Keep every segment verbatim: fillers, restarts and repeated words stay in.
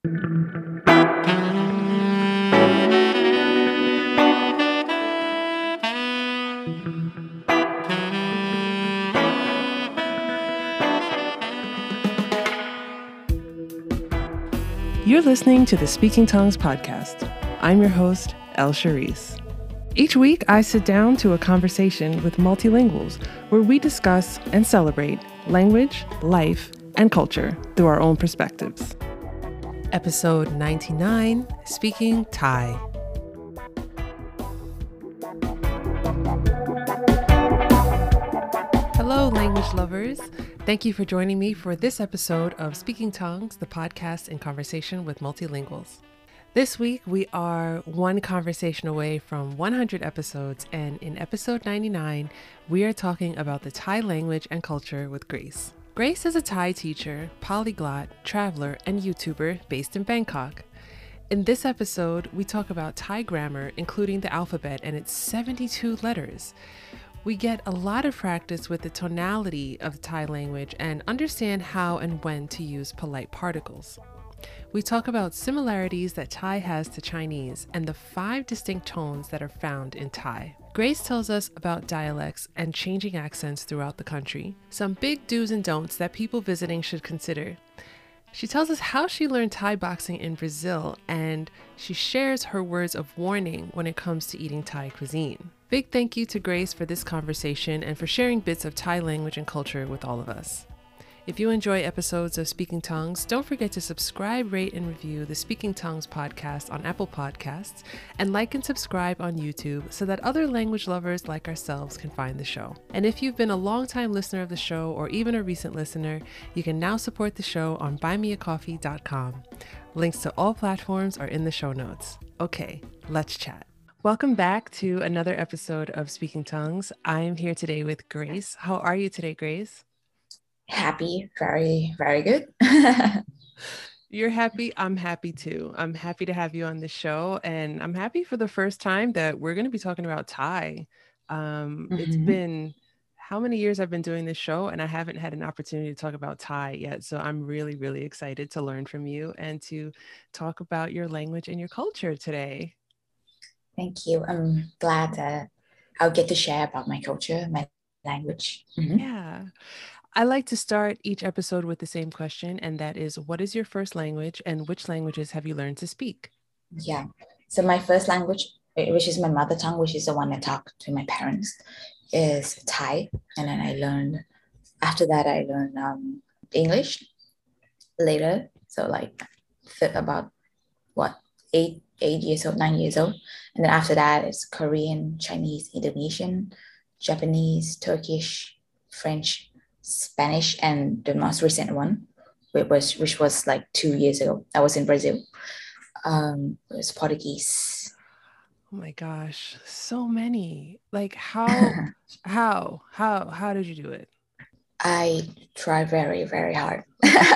You're listening to the Speaking Tongues podcast. I'm your host, El Charisse. Each week, I sit down to a conversation with multilinguals where we discuss and celebrate language, life, and culture through our own perspectives. Episode ninety-nine, Speaking Thai. Hello, language lovers. Thank you for joining me for this episode of Speaking Tongues, the podcast in conversation with multilinguals. This week, we are one conversation away from one hundred episodes, and in episode ninety-nine, we are talking about the Thai language and culture with Grace. Grace is a Thai teacher, polyglot, traveler, and YouTuber based in Bangkok. In this episode, we talk about Thai grammar, including the alphabet and its seventy-two letters. We get a lot of practice with the tonality of the Thai language and understand how and when to use polite particles. We talk about similarities that Thai has to Chinese and the five distinct tones that are found in Thai. Grace tells us about dialects and changing accents throughout the country, some big do's and don'ts that people visiting should consider. She tells us how she learned Thai boxing in Brazil, and she shares her words of warning when it comes to eating Thai cuisine. Big thank you to Grace for this conversation and for sharing bits of Thai language and culture with all of us. If you enjoy episodes of Speaking Tongues, don't forget to subscribe, rate, and review the Speaking Tongues podcast on Apple Podcasts, and like and subscribe on YouTube so that other language lovers like ourselves can find the show. And if you've been a longtime listener of the show or even a recent listener, you can now support the show on buy me a coffee dot com. Links to all platforms are in the show notes. Okay, let's chat. Welcome back to another episode of Speaking Tongues. I am here today with Grace. How are you today, Grace? Happy, very, very good. You're happy. I'm happy too. I'm happy to have you on the show. And I'm happy for the first time that we're going to be talking about Thai. Um, mm-hmm. It's been how many years I've been doing this show, and I haven't had an opportunity to talk about Thai yet. So I'm really, really excited to learn from you and to talk about your language and your culture today. Thank you. I'm glad that I'll get to share about my culture, my language. Mm-hmm. Yeah. I like to start each episode with the same question, and that is, what is your first language and which languages have you learned to speak? Yeah. So my first language, which is my mother tongue, which is the one I talk to my parents, is Thai. And then I learned, after that, I learned um, English later. So like about what, eight, eight years old, nine years old. And then after that, it's Korean, Chinese, Indonesian, Japanese, Turkish, French, Spanish, and the most recent one, which was which was like two years ago. I was in Brazil. Um, it was Portuguese. Oh my gosh, so many! Like how, how, how, how did you do it? I try very, very hard.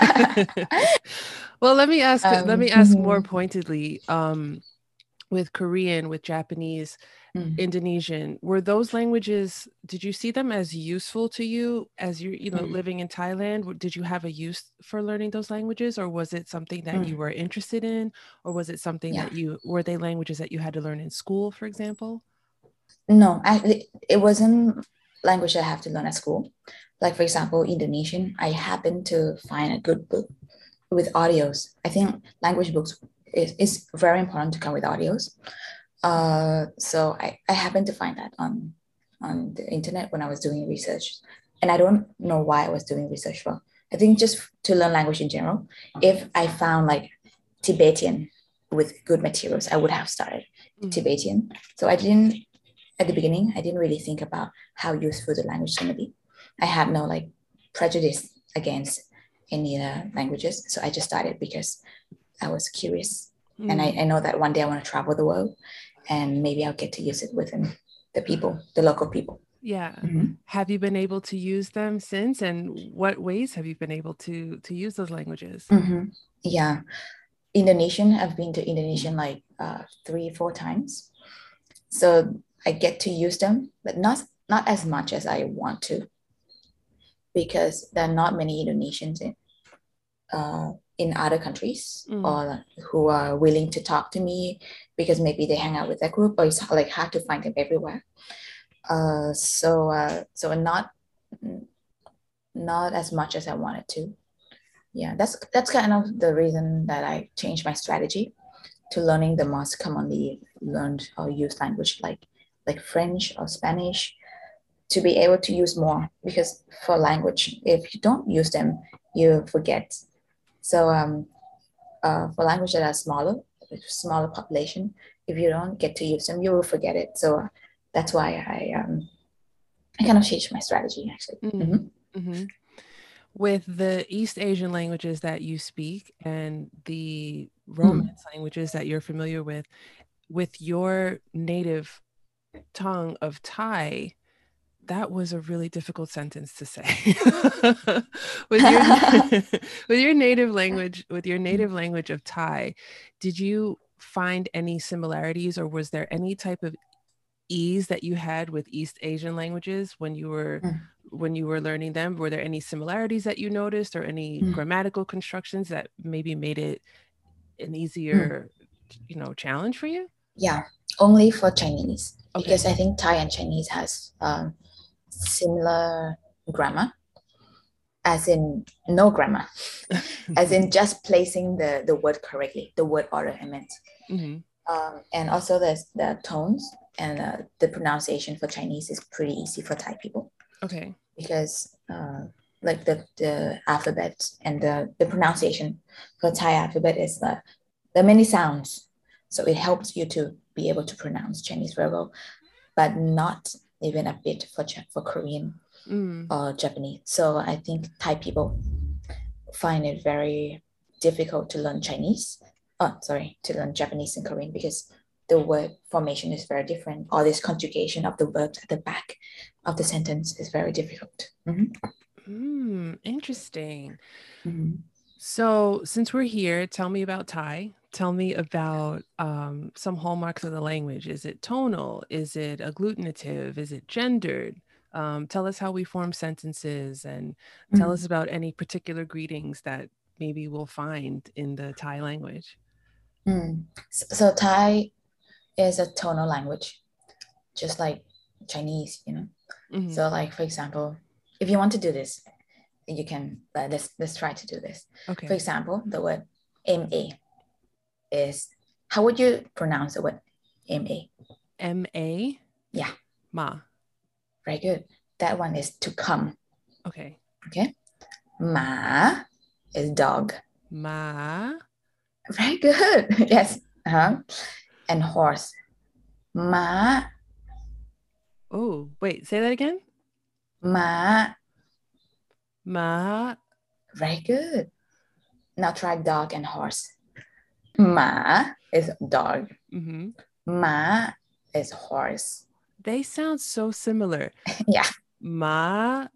Well, let me ask. Um, let me ask mm-hmm. more pointedly. Um, with Korean, with Japanese, mm. Indonesian, were those languages, did you see them as useful to you as you you know mm. living in Thailand? Did you have a use for learning those languages, or was it something that mm. you were interested in, or was it something yeah. that you were they languages that you had to learn in school, for example? No, I, it wasn't language I have to learn at school. Like for example, Indonesian, I happened to find a good book with audios. I think language books is, is very important to come with audios. Uh, so I, I happened to find that on, on the internet when I was doing research. And I don't know why I was doing research for. I think just to learn language in general. If I found like Tibetan with good materials, I would have started mm-hmm. Tibetan. So I didn't, at the beginning, I didn't really think about how useful the language is going to be. I had no like prejudice against any other languages. So I just started because I was curious. Mm. And I, I know that one day I want to travel the world and maybe I'll get to use it with them, the people, the local people. Yeah. Mm-hmm. Have you been able to use them since? And what ways have you been able to, to use those languages? Mm-hmm. Yeah. Indonesian, I've been to Indonesian like uh, three, four times. So I get to use them, but not, not as much as I want to, because there are not many Indonesians in, uh, in other countries Mm. or who are willing to talk to me because maybe they hang out with that group or it's like hard to find them everywhere. Uh, so uh, so not not as much as I wanted to. Yeah, that's that's kind of the reason that I changed my strategy to learning the most commonly learned or used language like like French or Spanish to be able to use more because for language, if you don't use them, you forget. So um, uh, for language that are smaller, smaller population, if you don't get to use them, you will forget it. So uh, that's why I um, I kind of changed my strategy actually. Mm. Mhm. Hmm. With the East Asian languages that you speak and the Mm. Romance languages that you're familiar with, with your native tongue of Thai, that was a really difficult sentence to say. With your with your native language, with your native language of Thai, did you find any similarities or was there any type of ease that you had with East Asian languages when you were Mm. when you were learning them? Were there any similarities that you noticed or any Mm. grammatical constructions that maybe made it an Mm. easier, you know, challenge for you? Yeah, only for Chinese because Okay. I think Thai and Chinese has um, similar grammar, as in no grammar, as in just placing the the word correctly, the word order I meant. Hmm. Um, and also the the tones and uh, the pronunciation for Chinese is pretty easy for Thai people Okay. because uh, like the the alphabet and the the pronunciation for Thai alphabet is the there are many sounds, so it helps you to be able to pronounce Chinese very well, but not even a bit for for Korean Mm. or Japanese. So I think Thai people find it very difficult to learn Chinese. Oh, sorry, to learn Japanese and Korean because the word formation is very different. All this conjugation of the verbs at the back of the sentence is very difficult. Mhm. Mm, interesting. Mhm. So, since we're here, tell me about Thai. Tell me about um, some hallmarks of the language. Is it tonal? Is it agglutinative? Is it gendered? Um, tell us how we form sentences and tell us Mm. about any particular greetings that maybe we'll find in the Thai language. Mm. So, so Thai is a tonal language, just like Chinese, you know. Hmm. So like for example, if you want to do this, you can uh, let's let's try to do this. For Okay. example, the word M A is how would you pronounce the word M A? M A, Yeah, ma. very good. That one is to come. Okay. Okay. Ma is dog. Ma. Very good. Yes. Uh-huh. And horse. Ma, Oh, wait, say that again. ma. Ma. Very good. Now try dog and horse. Ma is dog. Hmm. Ma is horse. They sound so similar. Yeah. Ma.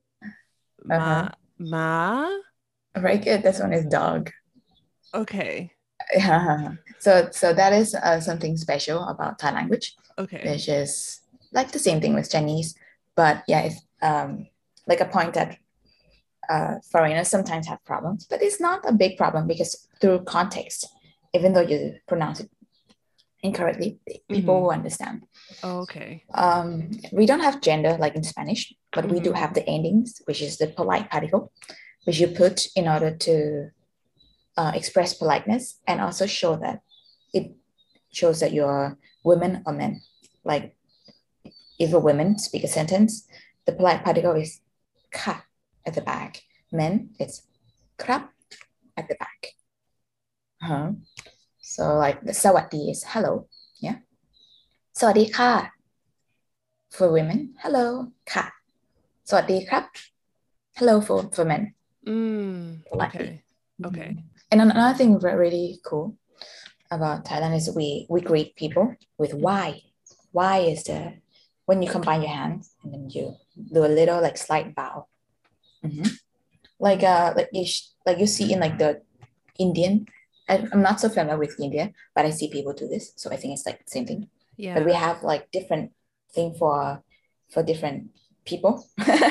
Ma. Uh-huh. Ma. Very good. This one is dog. Okay. Yeah. So so that is uh, something special about Thai language, Okay. which is like the same thing with Chinese, but yeah, it's um like a point that uh, foreigners sometimes have problems, but it's not a big problem because through context, even though you pronounce it incorrectly, people Hmm. will understand. Okay. Um, we don't have gender like in Spanish, but we do Hmm. have the endings, which is the polite particle, which you put in order to uh, express politeness and also show that it shows that you're women or men. Like if a woman speak a sentence, the polite particle is ka at the back. Men, it's krap at the back. Uh-huh. So like the sawadi is hello. Yeah. Sawadi ka for women. Hello. Ka. Sawadi krap. Hello for, for men. Mm. Politely. Okay. Okay. Mhm. And another thing really cool about Thailand is we we greet people with Mhm. why. Why is the when you combine your hands and then you do a little like slight bow. Mhm. Like uh like you sh- like you see in like the Indian. I, I'm not so familiar with India, but I see people do this, so I think it's like the same thing. But we Yeah. have like different thing for for different people.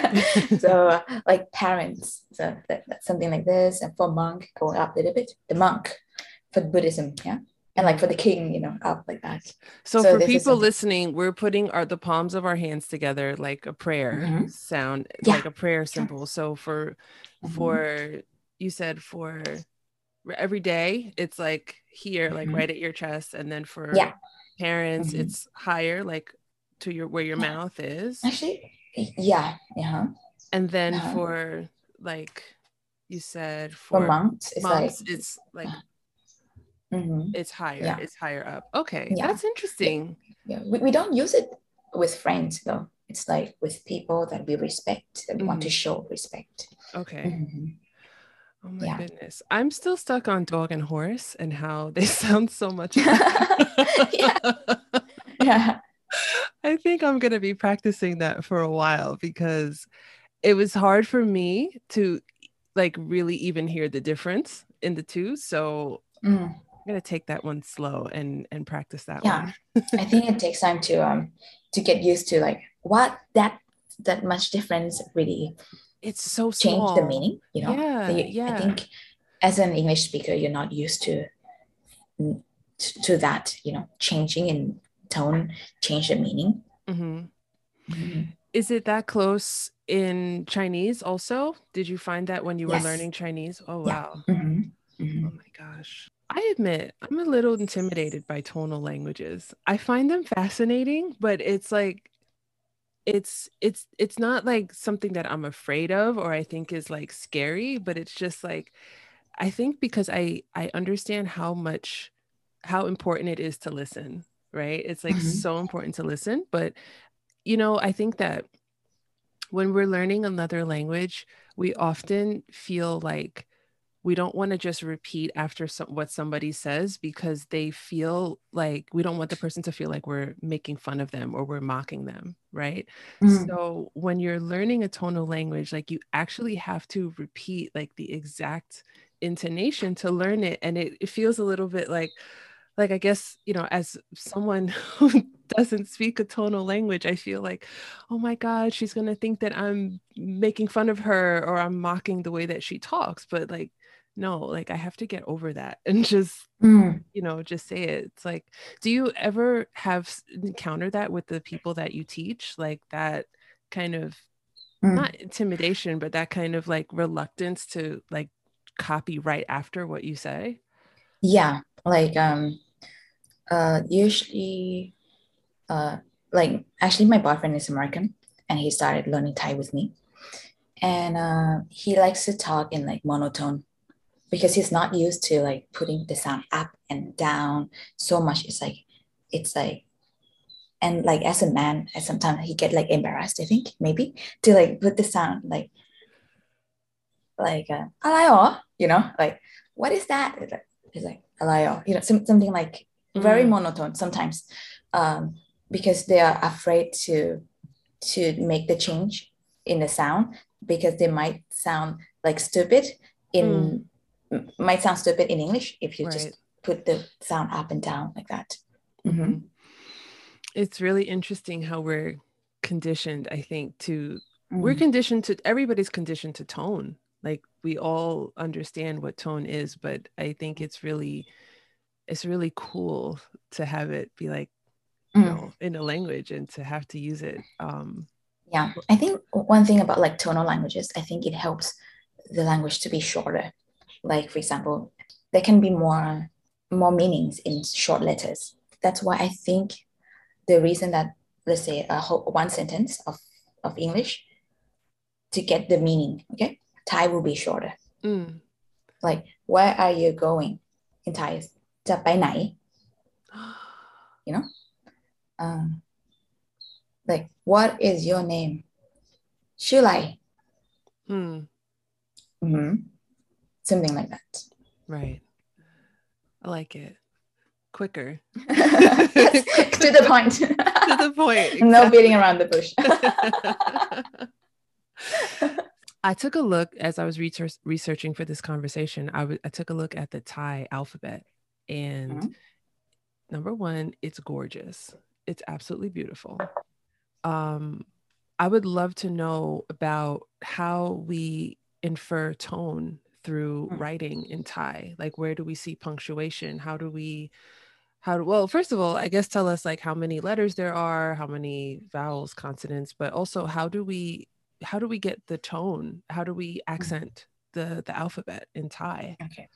So like parents, so that, that's something like this. And for monk, going up a little bit, the monk for Buddhism, yeah. And like for the king, you know, up like that. So, So for this is people something. listening, we're putting our the palms of our hands together like a prayer Mhm. sound, Yeah, like a prayer sure. symbol. So for Mhm. for you said for every day, it's like here, like Mhm. right at your chest, and then for Yeah. parents, Mhm. it's higher, like to your where your Yeah. mouth is, Actually, yeah. Yeah. and then Uh-huh. for like you said For for monks, it's like, monks, it's like mhm. it's higher, Yeah. it's higher up. Okay, Yeah. that's Yeah. interesting. Yeah. We, we don't use it with friends though. It's like with people that we respect, that we want to Mhm. show respect. Okay. Mhm. Oh my Yeah. goodness. I'm still stuck on dog and horse and how they sound so much alike. Yeah. Yeah. I think I'm going to be practicing that for a while because it was hard for me to like really even hear the difference in the two. So Mm. I'm going to take that one slow and and practice that one. Yeah. I think it takes time to um to get used to like what that that much difference really It's so change the small. meaning, you know. Yeah, You- I yeah. think as an English speaker, you're not used to to, to that, you know, changing in tone, change the meaning. Hmm. Mhm. Is it that close in Chinese also? Did you find that when you were Yes. learning Chinese? Oh, Yeah. wow. Mhm. Oh Mhm. my gosh. I admit I'm a little intimidated by tonal languages. I find them fascinating, but it's like it's it's it's not like something that I'm afraid of or I think is like scary, but it's just like I think because I I understand how much how important it is to listen, right? It's like Mhm. so important to listen, but you know, I think that when we're learning another language, we often feel like we don't want to just repeat after some, what somebody says because they feel like we don't want the person to feel like we're making fun of them or we're mocking them, right? Mhm. So when you're learning a tonal language, like you actually have to repeat like the exact intonation to learn it, and it, it feels a little bit like like I guess, you know, as someone who doesn't speak a tonal language, I feel like, oh my God, she's gonna think that I'm making fun of her or I'm mocking the way that she talks. But like, no, like I have to get over that and just, Mhm. you know, just say it. It's like, do you ever have s- encounter that with the people that you teach? Like that kind of not Mhm. intimidation, but that kind of like reluctance to like copy right after what you say? Yeah. Like um uh usually uh like actually my boyfriend is American and he started learning Thai with me. And uh he likes to talk in like monotone because he's not used to like putting the sound up and down so much. It's like it's like and like as a man, and sometimes he get like embarrassed, I think, maybe, to like put the sound like like uh, "alayo," you know, like what is that? It's like, it's like "alayo," you know, some, something like very Mm, monotone sometimes, um, because they are afraid to to make the change in the sound because they might sound like stupid mm, in might sound stupid in English if you right. just put the sound up and down like that. Hmm. Mm-hmm. It's really interesting how we're conditioned, I think, to we're Mm. conditioned to everybody's conditioned to tone. Like we all understand what tone is, but I think it's really it's really cool to have it be like, you Mm. know, in a language and to have to use it. Um Yeah, I think one thing about like tonal languages, I think it helps the language to be shorter. Like for example, there can be more more meanings in short letters. That's why I think the reason that let's say a whole one sentence of of English to get the meaning, okay, Thai will be shorter. mm. Like where are you going in Thai? จะไปไหน you know? Um, like what is your name? ชื่ออะไร Hmm. Mhm. Something like that. Right. I like it. Quicker. Yes, quick to the point. To the point, No beating exactly. around the bush. I took a look as I was research, researching for this conversation. I w- I took a look at the Thai alphabet, and Mhm. number one, it's gorgeous. It's absolutely beautiful. Um, I would love to know about how we infer tone through Mm. writing in Thai. Like, where do we see punctuation? How do we, how do, well, first of all, I guess tell us like how many letters there are, how many vowels, consonants, but also how do we, how do we get the tone? How do we Mm. accent the the alphabet in Thai? Okay.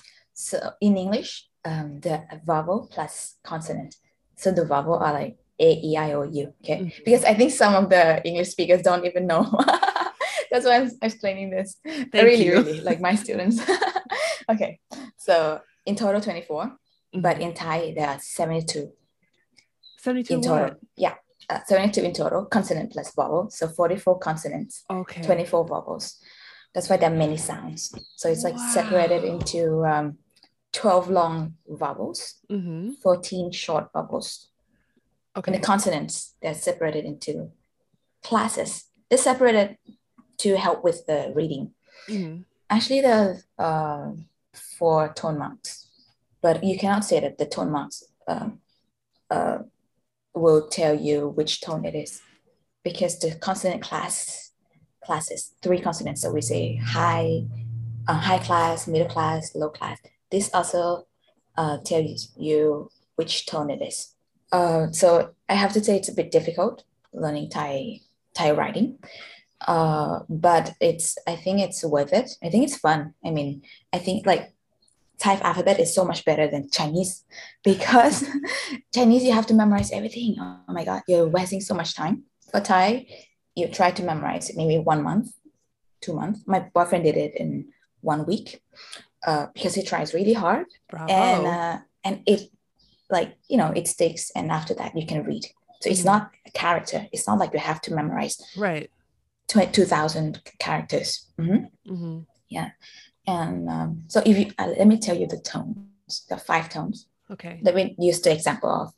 So in English, um, the vowel plus consonant. So the vowel are like A, E, I, O, U. Okay. Mhm. Because I think some of the English speakers don't even know. That's why I'm explaining this. Thank Really, you. really, like my students. Okay. So in total twenty-four, but Mhm. in Thai, there are seventy-two seventy-two in what? total. Yeah. Uh, seventy-two in total, consonant plus vowel. So forty-four consonants, Okay. twenty-four vowels. That's why there are many sounds. So it's like separated Wow. into um, twelve long vowels, Mm-hmm. fourteen short vowels. And the Okay. consonants, they're separated into classes. They're separated to help with the reading. Mm-hmm. Actually, there are uh, four tone marks, but you cannot say that the tone marks um, uh, will tell you which tone it is because the consonant class classes, three consonants. So we say high, uh, high class, middle class, low class. This also uh, tells you which tone it is. Uh, so I have to say it's a bit difficult learning Thai Thai writing. Uh, but it's I think it's worth it. I think it's fun. I mean, I think like Thai alphabet is so much better than Chinese because Chinese you have to memorize everything. Oh my god, you're wasting so much time. For Thai, you try to memorize it maybe one month, two months. My boyfriend did it in one week uh, because he tries really hard, and Bravo. uh, and it like you know it sticks, and after that you can read. So it's Mm-hmm. not a character. It's not like you have to memorize Right. two thousand characters. Mm-hmm. Mm-hmm. Yeah, and um, so if you uh, let me tell you the tones, the five tones. Okay. Let me use the example of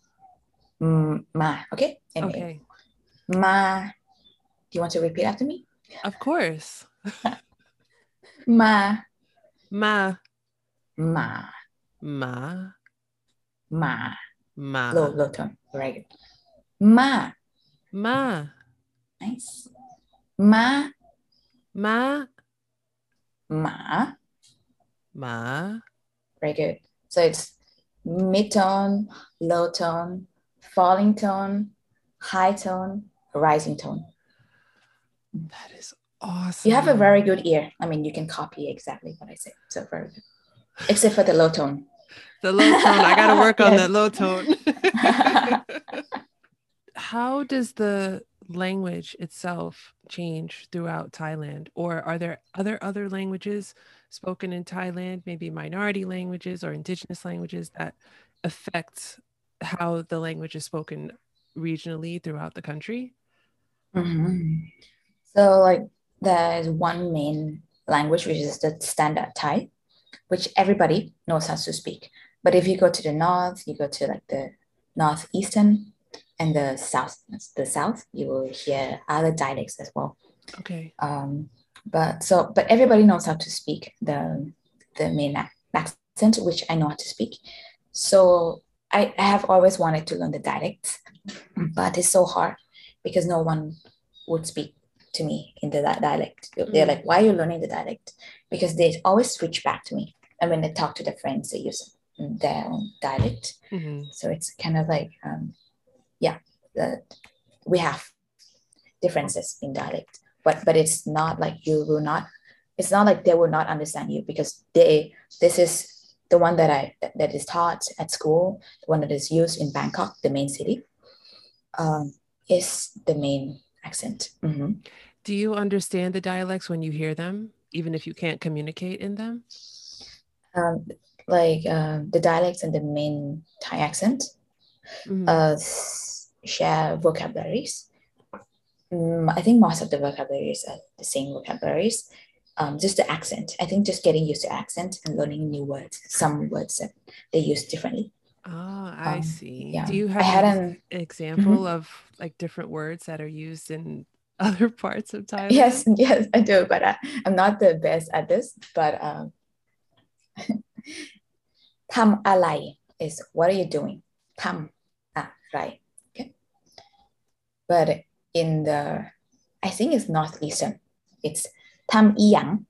mm, ma. Okay, anyway, Okay. ma. Do you want to repeat after me? Of course. Ma, Ma, ma, ma, ma. Low, ma, low tone. Very good. Ma. ma, Nice. Ma, ma, ma. ma. Very good. So it's mid tone, low tone, falling tone, high tone, rising tone. That is You have a very awesome. good ear. I mean, you can copy exactly what I said. So very good. Except for the low tone. The low tone. I got to work on that Yes. low tone. How does the language itself change throughout Thailand? Or are there other other languages spoken in Thailand, maybe minority languages or indigenous languages that affect how the language is spoken regionally throughout the country? Mhm. So like there's one main language which is the standard Thai, which everybody knows how to speak. But if you go to the north, you go to like the northeastern and the south, the south, you will hear other dialects as well. Okay. Um, but so, but everybody knows how to speak the the main accent, which I know how to speak. So I, I have always wanted to learn the dialects, but it's so hard because no one would speak to me in the dialect. They're Mm, like, "Why are you learning the dialect?" Because they always switch back to me, and when they talk to their friends, they use their own dialect. mhm. So it's kind of like, um, yeah, the, we have differences in dialect, but but it's not like you will not. It's not like they will not understand you because they this is the one that I that, that is taught at school, the one that is used in Bangkok, the main city, um, is the main accent. Mhm. Do you understand the dialects when you hear them, even if you can't communicate in them? Um, like uh, the dialects and the main Thai accent Mhm. uh, share vocabularies. Mm, I think most of the vocabularies are the same vocabularies. Um, just the accent. I think just getting used to accent and learning new words. Some words that they use differently. Ah, I Um, see. Do yeah, you I have an had ex an example mhm. of like different words that are used in other parts of Thailand? Yes, yes, I do, but I, I'm not the best at this. But um, ทำอะไร is what are you doing? ทำอะไร okay? But in the I think it's northeastern. It's Tham Yang,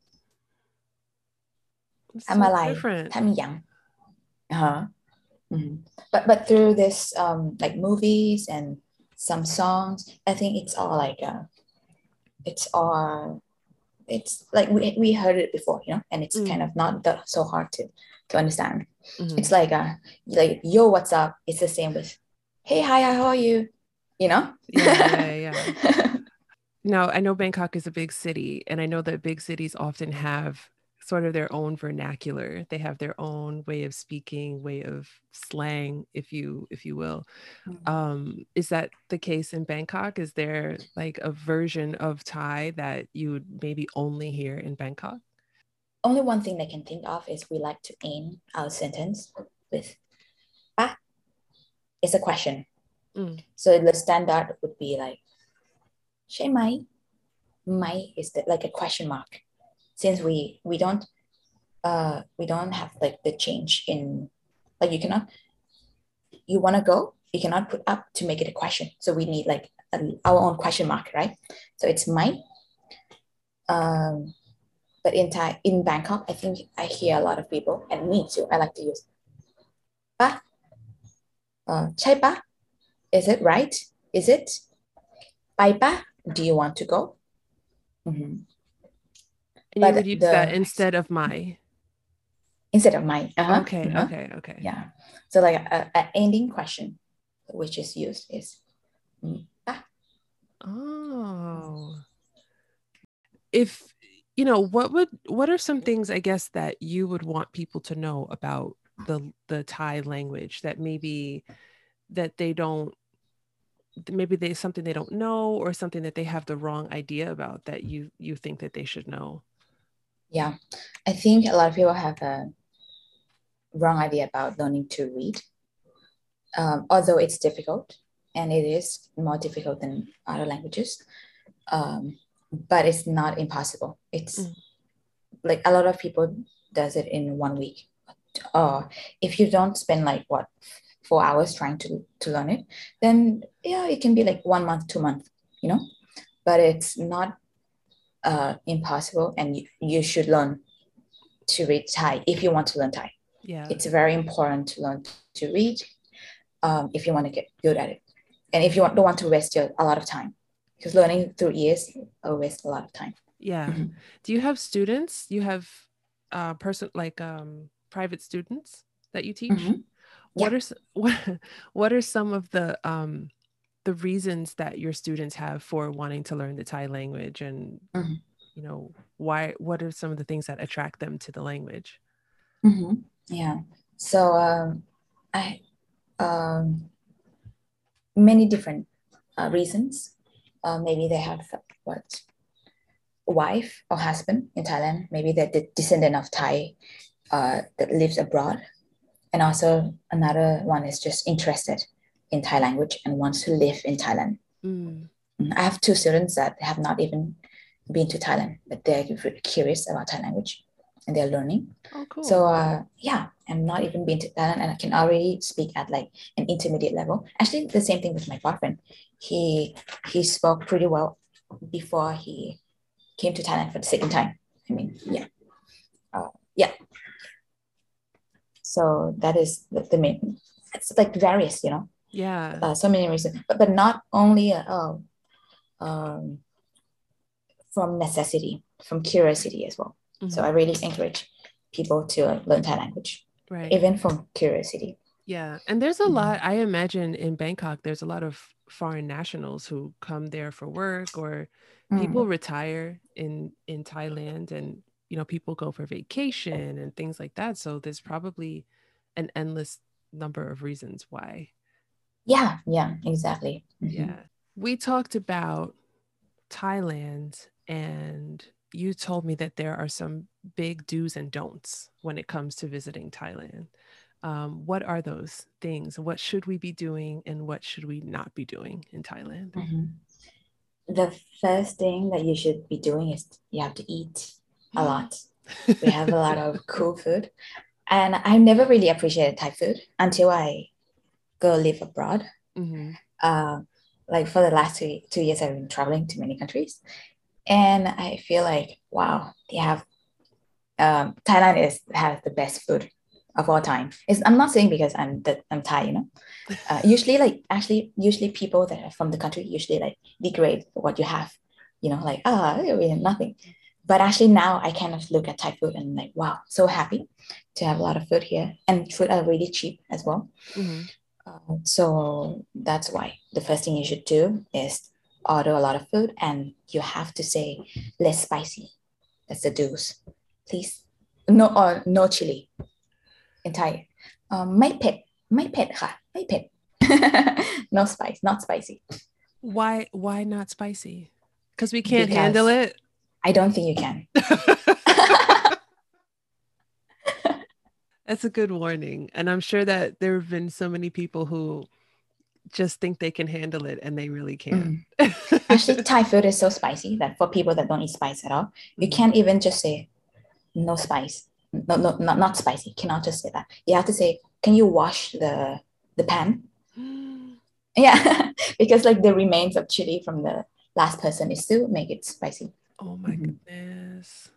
It's Tham so Alai, different. Tham Yang. Uh-huh. Mhm. But but through this um like movies and some songs, I think it's all like uh, it's all it's like we, we heard it before, you know, and it's Mm, kind of not that so hard to to understand. mhm. It's like uh like yo, what's up? It's the same with hey, hi, how are you? You know? Yeah, yeah, yeah. Now, I know Bangkok is a big city, and I know that big cities often have sort of their own vernacular. They have their own way of speaking, way of slang, if you if you will. Um, is that the case in Bangkok? Is there like a version of Thai that you would maybe only hear in Bangkok? Only one thing I can think of is we like to end our sentence with "ba." It's a question. Mm, So the standard would be like "ใช่ไหม?" "ไหม" is the, like a question mark. Since we we don't uh we don't have like the change in like you cannot you want to go you cannot put up to make it a question. So we need like a, our own question mark, right? So it's "ไหม?" Um, but in Thai in Bangkok, I think I hear a lot of people and me too. I like to use "ba." Uh, "ใช่ปะ?" Is it right? Is it? "ไปปะ?" Do you want to go? Mhm. and you would But use that the instead of my. instead of "my," uh-huh, Okay, uh-huh, okay, okay. yeah. So like a, a ending question which is used is "mm, pa." Oh. If you know, what would what are some things I guess that you would want people to know about the the Thai language that maybe that they don't maybe there's something they don't know or something that they have the wrong idea about that you you think that they should know? Yeah, I think a lot of people have a wrong idea about learning to read, um, although it's difficult and it is more difficult than other languages, um, but it's not impossible. It's Mm, like a lot of people does it in one week. Uh, if you don't spend like what four hours trying to to learn it, then yeah, it can be like one month, two months, you know. But it's not uh, impossible, and you, you should learn to read Thai if you want to learn Thai. yeah. It's very important to learn to read um, if you want to get good at it, and if you want, don't want to waste your, a lot of time, because learning through ears will waste a lot of time. Yeah. Mhm. Do you have students? You have uh person like um private students that you teach? Mhm. What Yeah. are s- what what are some of the um the reasons that your students have for wanting to learn the Thai language and Mhm. you know why what are some of the things that attract them to the language? Mhm. Yeah. So um, I um, many different uh, reasons. Uh, maybe they have what wife or husband in Thailand. Maybe they're the descendant of Thai uh, that lives abroad. And also another one is just interested in Thai language and wants to live in Thailand. Mm. Mm, I have two students that have not even been to Thailand, but they're curious about Thai language and they're learning. Oh, So cool. uh, yeah, I'm not even been to Thailand and I can already speak at like an intermediate level. Actually, the same thing with my boyfriend. He he spoke pretty well before he came to Thailand for the second time. I mean, yeah, uh, yeah. So that is the, the main. It's like various, you know, Yeah. uh, so many reasons, but but not only uh, oh, um, from necessity, from curiosity as well. So I Mhm. really encourage people to learn Thai language, Right. even from curiosity. Yeah. And there's a lot, Mhm. I imagine in Bangkok, there's a lot of foreign nationals who come there for work or people Mm. retire in in Thailand and you know people go for vacation and things like that. So there's probably an endless number of reasons why. Yeah, yeah, exactly. Mhm. Yeah. We talked about Thailand and you told me that there are some big do's and don'ts when it comes to visiting Thailand. Um, what are those things? What should we be doing and what should we not be doing in Thailand? Mhm. The first thing that you should be doing is you have to eat a lot. We have a lot of cool food, and I never really appreciated Thai food until I go live abroad. Hmm. Uh, like for the last two, two years, I've been traveling to many countries. And I feel like, wow, they have, um, Thailand is has the best food of all time. It's, I'm not saying because I'm the, I'm Thai, you know. Uh, usually, like actually, usually people that are from the country usually like degrade what you have, you know, like ah, we have nothing. But actually, now I kind of look at Thai food and like, wow, so happy to have a lot of food here, and food are really cheap as well. Mm-hmm. Uh, so that's why the first thing you should do is order a lot of food, and you have to say less spicy. That's the do's. Please, no or no chili in Thai. Um, ไม่เผ็ดไม่เผ็ดค่ะไม่เผ็ด no spice, not spicy. Why why not spicy? Because we can't Because handle it. I don't think you can. That's a good warning. And I'm sure that there have been so many people who just think they can handle it and they really can't. Mm. Actually, Thai food is so spicy that for people that don't eat spice at all, you Mm. can't even just say no spice. No, no, not, not spicy. Cannot just say that. You have to say, can you wash the the pan? Yeah, because like the remains of chili from the last person is still make it spicy. Oh my Mhm. goodness.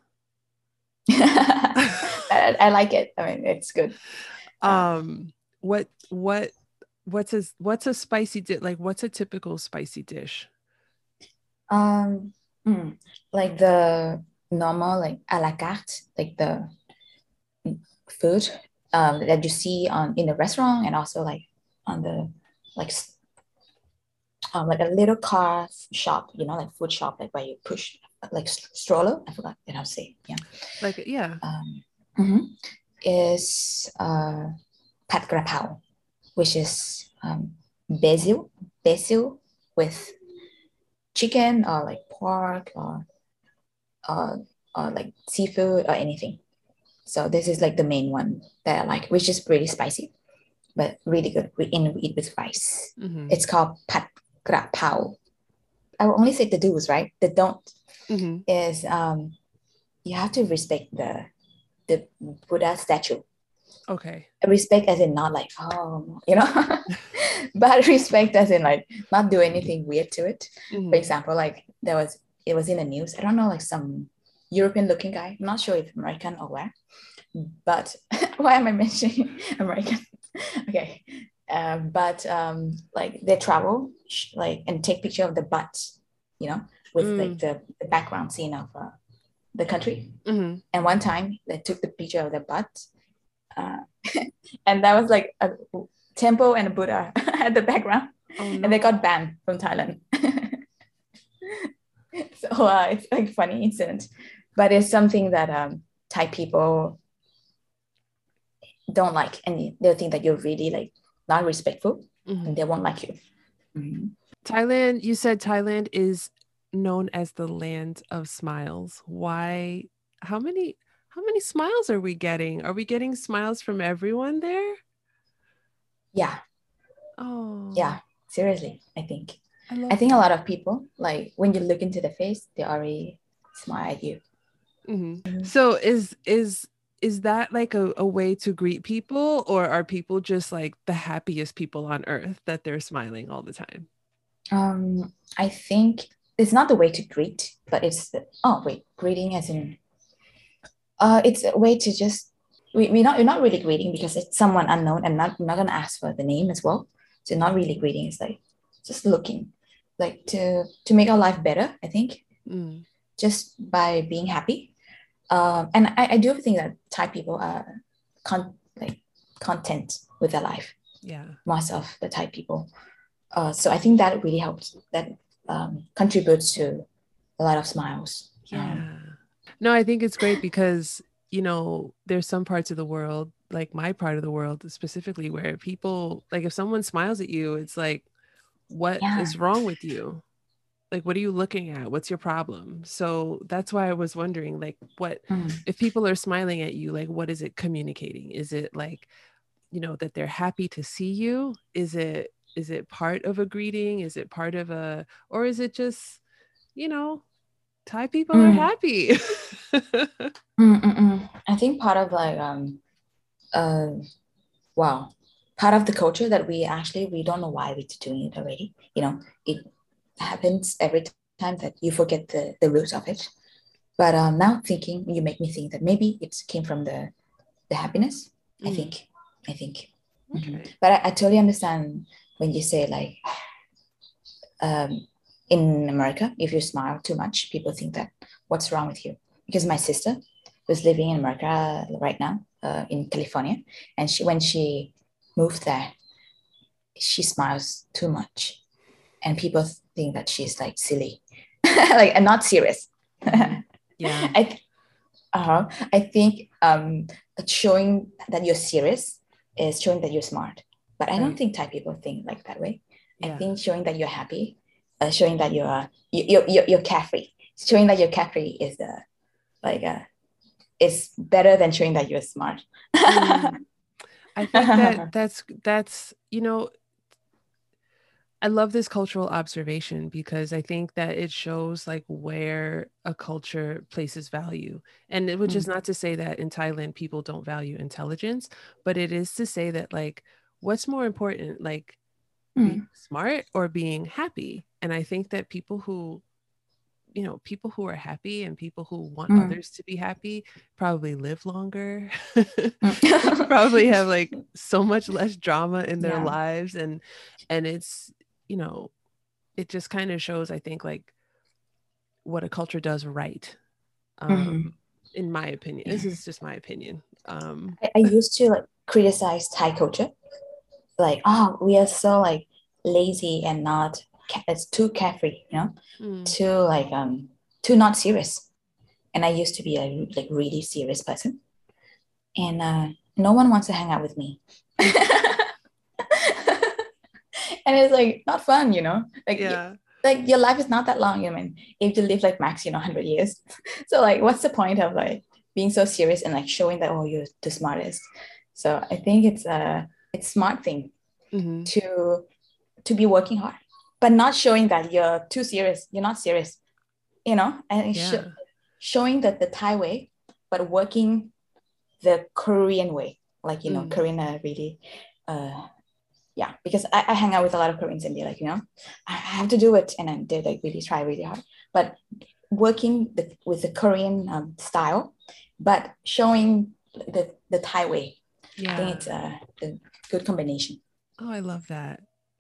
I, I like it. I mean, it's good. Um, what what what's a what's a spicy dish? Like what's a typical spicy dish? Um, mm, like the normal, like a la carte, like the food um that you see on in the restaurant and also like on the like s- um, like a little car shop, you know, like food shop, like where you push like st- stroller. I forgot how to say. Yeah. Like yeah. Um, mhm, is uh pat grapao, which is um basil, basil with chicken or like pork or or, or like seafood or anything. So this is like the main one that I like, which is pretty spicy, but really good. We and we eat with rice. Mm-hmm. It's called pat gra pao. I will only say the do's, right? The don't Mm-hmm. is um you have to respect the the Buddha statue. Okay. Respect as in not like, oh, you know, but respect as in like not do anything weird to it. Mm-hmm. For example, like there was it was in the news. I don't know, like some European looking guy. I'm not sure if American or where, but why am I mentioning American? Okay. Uh, but um, like they travel like and take picture of the butt, you know, with Mm. like the, the background scene of uh, the country. Mm-hmm. And one time they took the picture of the butt, uh, and that was like a temple and a Buddha at the background, Oh no. and they got banned from Thailand. So uh, it's like funny incident, but it's something that um, Thai people don't like, and they'll think that you're really like not respectful, Mm-hmm. and they won't like you. Mm-hmm. Thailand, you said Thailand is known as the land of smiles. Why? How many how many smiles are we getting? Are we getting smiles from everyone there? Yeah. Oh. Yeah. Seriously, I think. I love I think that. a lot of people, like when you look into the face, they already smile at you. Mm-hmm. So is is is that like a, a way to greet people, or are people just like the happiest people on earth that they're smiling all the time? Um, I think it's not the way to greet, but it's the, oh wait, greeting as in uh it's a way to just we, we're not we're not really greeting because it's someone unknown and not we're not gonna ask for the name as well. So not really greeting, it's like just looking. Like to to make our life better, I think, Mm. just by being happy. Um, and I, I do think that Thai people are con- like content with their life. Yeah. Most of the Thai people. Uh, so I think that really helps. That um, contributes to a lot of smiles. Yeah. Um, No, I think it's great because, you know, there's some parts of the world, like my part of the world specifically, where people, like if someone smiles at you, it's like, what yeah. is wrong with you? Like, what are you looking at? What's your problem? So that's why I was wondering, like, what, Mm. if people are smiling at you, like, what is it communicating? Is it like, you know, that they're happy to see you? Is it, is it part of a greeting? Is it part of a, or is it just, you know, Thai people are Mm. happy? Mm, mm, mm. I think part of like um uh wow part of the culture that we actually we don't know why we're doing it already. You know, it happens every time that you forget the the roots of it. But um, now thinking, you make me think that maybe it came from the the happiness. I Mm. think, I think. Mhm. Okay. But I, I totally understand when you say like, um, in America, if you smile too much, people think that what's wrong with you? Because my sister was living in America right now, uh, in California, and she when she moved there, she smiles too much, and people think that she's like silly, like and not serious. Mhm. Yeah. I th- uh-huh. I think um, showing that you're serious is showing that you're smart. But I don't Right. think Thai people think like that way. I Yeah. think showing that you're happy, uh, showing that you're you, you're, you're you're carefree, showing that you're carefree is the like uh, is better than showing that you're smart. Mm. I think that that's that's you know I love this cultural observation because I think that it shows like where a culture places value. And it, which is Mm, not to say that in Thailand people don't value intelligence, but it is to say that like what's more important, like being mm, smart or being happy? And I think that people who, you know, people who are happy and people who want mm, others to be happy probably live longer. mm. Probably have like so much less drama in their Yeah. lives and and it's, you know, it just kind of shows, I think, like what a culture does right. Mhm. Um, in my opinion, Yeah. this is just my opinion. Um, I, I used to like criticize Thai culture, like, oh, we are so like lazy and not it's too carefree, you know, mm, too like um too not serious. And I used to be a like really serious person, and uh, no one wants to hang out with me. And it's like not fun, you know, like yeah. like your life is not that long. I mean, if you live like max, you know, one hundred years. So like, what's the point of like being so serious and like showing that, oh, you're the smartest? So I think it's a it's smart thing Hmm. to to be working hard, but not showing that you're too serious. You're not serious, you know, and sh- Yeah. showing that the Thai way, but working the Korean way. Like, you know, Mm, Korean are really, uh, yeah, because I, I hang out with a lot of Koreans and they're like, you know, I have to do it. And then they like really try really hard. But working the, with the Korean um, style, but showing the, the Thai way, I think yeah. it's a, a good combination. Oh, I love that.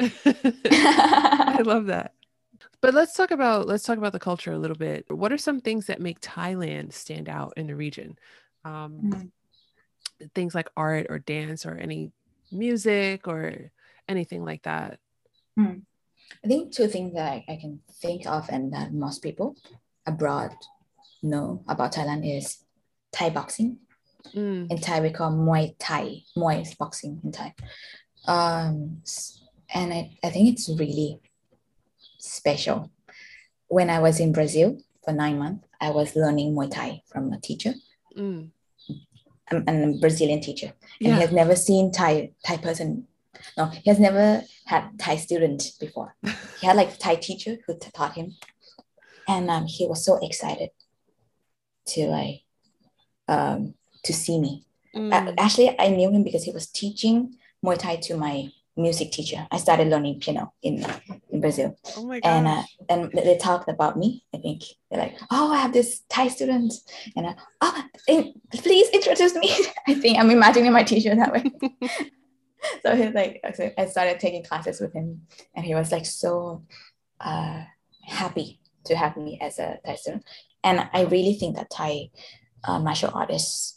I love that. But let's talk about let's talk about the culture a little bit. What are some things that make Thailand stand out in the region? Um, Mm, things like art or dance or any music or anything like that. mm. I think two things that I, I can think of and that most people abroad know about Thailand is Thai boxing. Mm, In Thai, we call Muay Thai. Muay is boxing in Thai. Um, and I, I think it's really special. When I was in Brazil for nine months, I was learning Muay Thai from a teacher, mm. um, a Brazilian teacher, and he Yeah. has never seen Thai Thai person. No, he has never had Thai student before. He had like Thai teacher who t- taught him, and um, he was so excited to like um, to see me. Uh, Mm. actually, I knew him because he was teaching Muay Thai to my music teacher. I started learning piano in in Brazil, Oh my and uh, gosh. and they talked about me. I think they're like, "Oh, I have this Thai student," and uh, oh, please introduce me. I think I'm imagining my teacher that way. So he's like, so I started taking classes with him, and he was like so uh, happy to have me as a Thai student. And I really think that Thai uh, martial art is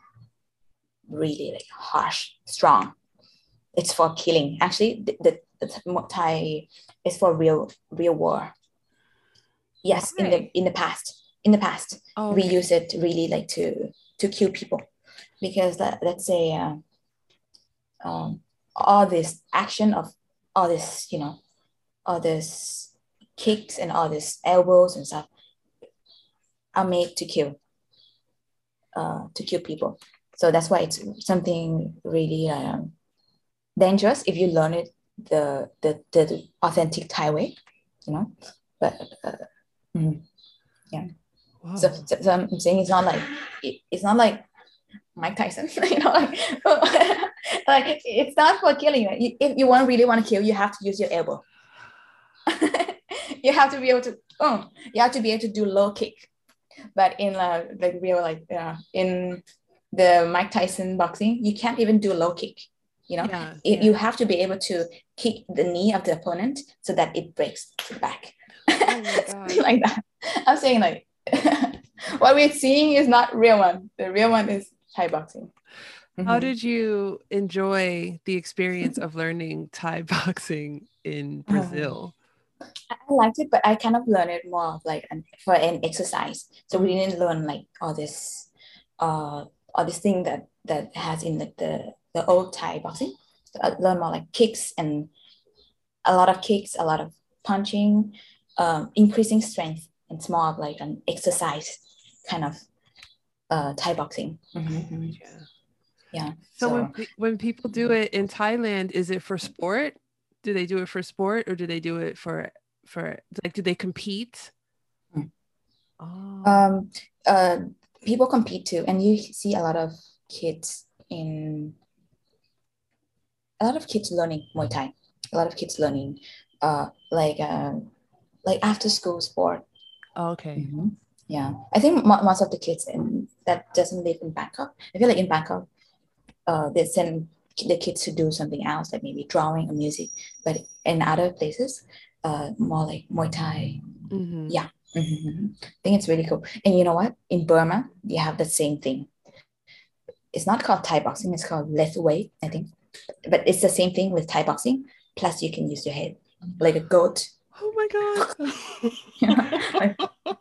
really like harsh, strong. It's for killing. Actually, the, the, the Thai is for real real war. Yes, in the Why? in the past, in the past, Oh, we okay. use it really like to to kill people because let, let's say uh, um, all this action of all this, you know, all this kicks and all this elbows and stuff are made to kill uh, to kill people. So that's why it's something really um, dangerous if you learn it the the, the authentic Thai way, you know. But uh, mm, yeah, so, Whoa. so, so I'm saying it's not like it, it's not like Mike Tyson. You know, like, like it's not for killing. You. If you want really want to kill, you have to use your elbow. You have to be able to. Oh, you have to be able to do low kick. But in uh, like real like uh, in the Mike Tyson boxing, you can't even do low kick. You know, Yeah, you, yeah. you have to be able to kick the knee of the opponent so that it breaks the back. Oh my God. Like that. I'm saying like what we're seeing is not real one. The real one is Thai boxing. How Mm-hmm. did you enjoy the experience of learning Thai boxing in Brazil? I liked it, but I kind of learned it more of like an, for an exercise. So we Mm. didn't learn like all this, uh, all this thing that that has in like the the old Thai boxing. So I learned more like kicks and a lot of kicks, a lot of punching, um, increasing strength. It's more of like an exercise kind of uh Thai boxing. Mm-hmm. Yeah. Yeah. So when So pe- when people do it in Thailand, is it for sport? Do they do it for sport or do they do it for for like do they compete? mm. Oh, um uh people compete too, and you see a lot of kids in a lot of kids learning Muay Thai. A lot of kids learning uh like uh, like after school sport. okay. Mm-hmm. Yeah, I think mo- most of the kids in that doesn't live in Bangkok. I feel like in Bangkok, uh, they send the kids to do something else, like maybe drawing or music. But in other places, uh, more like Muay Thai. Mm-hmm. Yeah, mm-hmm. I think it's really cool. And you know what? In Burma, you have the same thing. It's not called Thai boxing. It's called Lethwei, I think. But it's the same thing with Thai boxing. Plus, you can use your head like a goat. Oh my Like, God.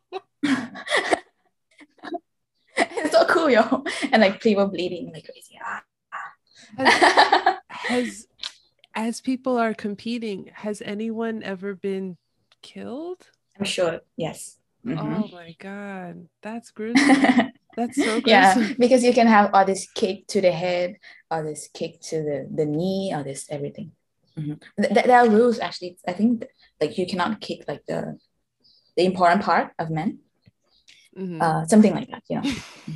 it's so cool, yo. And like people bleeding like crazy. Has has as people are competing, has anyone ever been killed? I'm sure. Yes. Oh Mm-hmm. my God. That's gruesome. That's so Yeah, gruesome. because you can have all this kick to the head, all this kick to the, the knee, all this everything. Mm-hmm. Th- there are rules actually. I think like you cannot kick like the the important part of men, Mhm. uh, something like that. You know.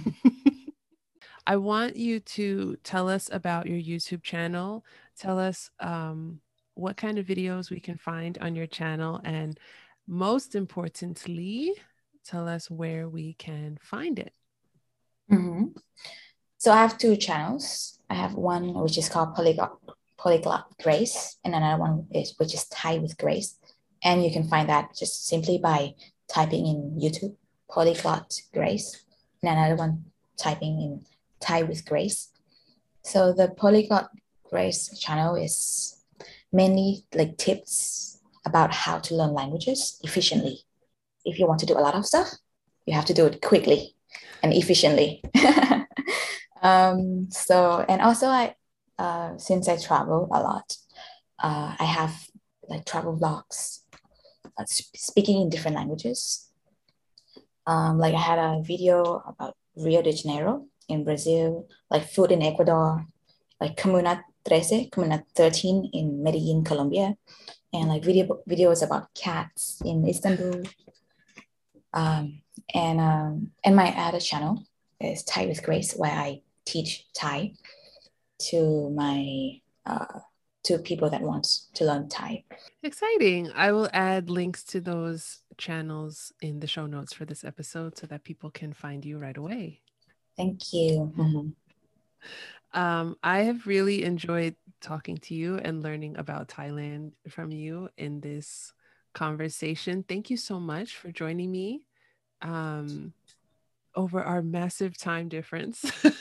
I want you to tell us about your YouTube channel. Tell us um, what kind of videos we can find on your channel. And most importantly, tell us where we can find it. Mm-hmm. So I have two channels. I have one which is called Polyglot Polyglot Grace, and another one is which is Thai with Grace. And you can find that just simply by typing in YouTube Polyglot Grace, and another one typing in Thai with Grace. So the Polyglot Grace channel is mainly like tips about how to learn languages efficiently. If you want to do a lot of stuff, you have to do it quickly and efficiently. um, so, and also I, uh, since I travel a lot, uh, I have like travel vlogs, uh, speaking in different languages. Um, like I had a video about Rio de Janeiro in Brazil, like food in Ecuador, like Comuna thirteen, Comuna thirteen in Medellin, Colombia, and like video videos about cats in Istanbul. Um, and um, and my other channel is Thai with Grace, where I teach Thai to my uh, to people that want to learn Thai. Exciting. I will add links to those channels in the show notes for this episode so that people can find you right away. Thank you. Mm-hmm. Um, I have really enjoyed talking to you and learning about Thailand from you in this conversation. Thank you so much for joining me um, over our massive time difference.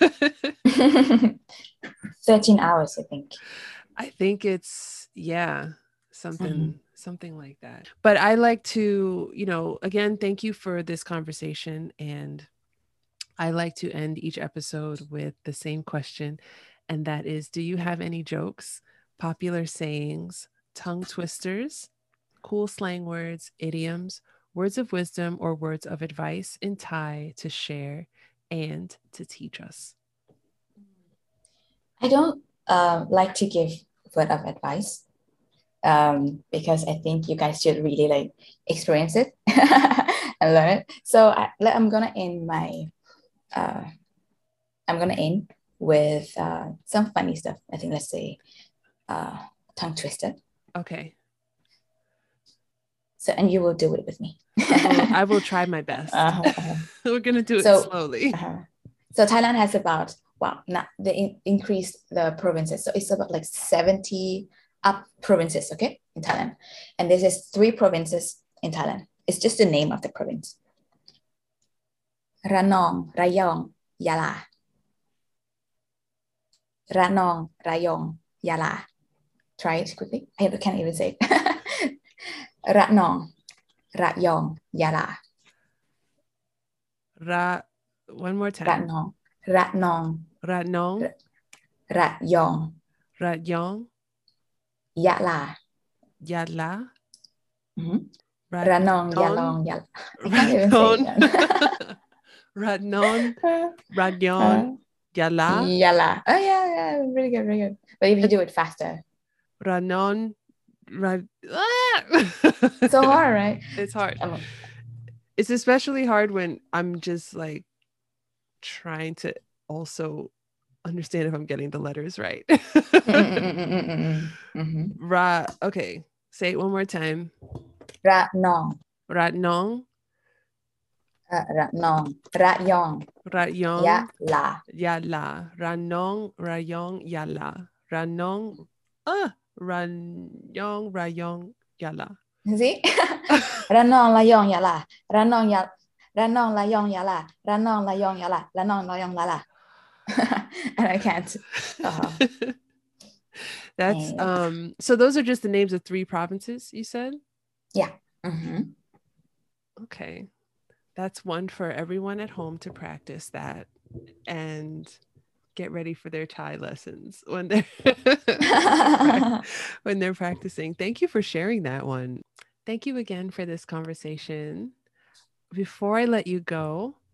thirteen hours, I think. I think it's, yeah, something Mm-hmm. something like that. But I like to, you know, again, thank you for this conversation. And I like to end each episode with the same question. And that is, do you have any jokes, popular sayings, tongue twisters, cool slang words, idioms, words of wisdom, or words of advice in Thai to share and to teach us? I don't um, like to give word of advice um, because I think you guys should really like experience it and learn it. So I, I'm gonna end my uh, I'm gonna end with uh, some funny stuff. I think let's say uh, tongue twister. Okay. So, and you will do it with me. I will, I will try my best. Uh-huh, uh-huh. We're gonna do it So, slowly. uh-huh. So Thailand has about, wow, now they in- increased the provinces. So it's about like seventy up provinces, okay, in Thailand. And this is three provinces in Thailand. It's just the name of the province. Ranong, Rayong, Yala. Ranong, Rayong, Yala. Try it quickly. I can't even say it. Ranong, Rayong, Yala. Ra, one more time. Ranong, Ranong, Ratnong, Rayong, Ratyong, Yala. Yala, Mm-hmm. Rat- Ranong, Yalong, Yala. I can't even say Ratnon, that. Ratnon, Radyon, Uh, Yala, Yala. Oh yeah, yeah, really good, really good. But if you do it faster, Ranon, Rad. Ah! so hard, right? It's hard. Um, It's especially hard when I'm just like trying to also understand if I'm getting the letters right. mm-hmm. Ra, okay, say it one more time. Ranong, Ratnong, uh, Ranong, Rayong, Ratyong, Yala. Yala, Ranong, Rayong, Yala, Ranong, ah, Ranyong, Rayong, Yala. See? Ranong, Layong, Yala. Ranong, Yala. Ranong, Layong, Yala. Ranong, Layong, Yala. Ranong, Layong, Yala. And I can't. Uh-huh. That's And, um so those are just the names of three provinces you said? yeah. Mm-hmm. Okay. That's one for everyone at home to practice that and get ready for their Thai lessons when they're when they're practicing. Thank you for sharing that one. Thank you again for this conversation. Before I let you go,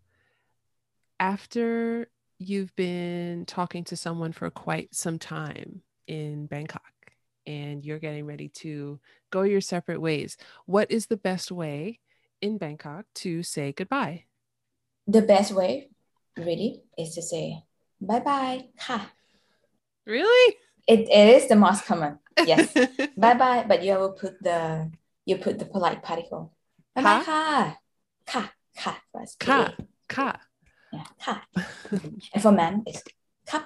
after you've been talking to someone for quite some time in Bangkok and you're getting ready to go your separate ways, what is the best way in Bangkok to say goodbye? The best way, really, is to say bye bye. Ha. Really? It, it is the most common. Yes. Bye bye. But you will put the you put the polite particle. Bye bye. Ka. Ka. Ka. First. Ka. Ka. Yeah. Ka. And for men, it's cup.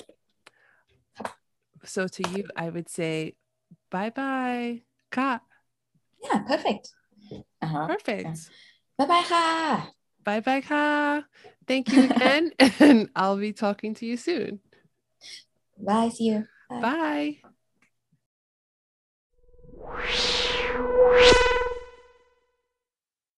So to you, I would say bye bye. Ka. Yeah. Perfect. Uh-huh. Perfect. Yeah. Bye bye. Ka. Bye bye. Ka. Thank you again. And I'll be talking to you soon. Bye. See you. Bye. Bye.